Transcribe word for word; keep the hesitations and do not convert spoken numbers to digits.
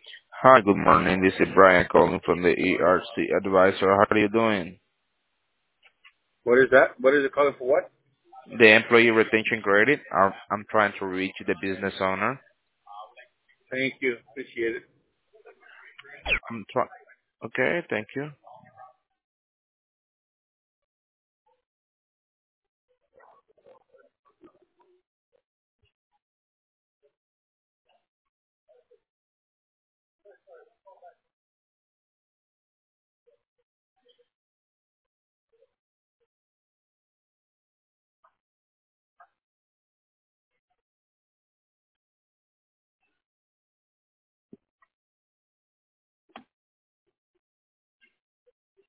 Hi, good morning. This is Brian calling from the E R C Advisor. How are you doing? What is that? What is it calling for? What? The employee retention credit. I'm, I'm trying to reach the business owner. Thank you. Appreciate it. I'm trying. Okay, thank you.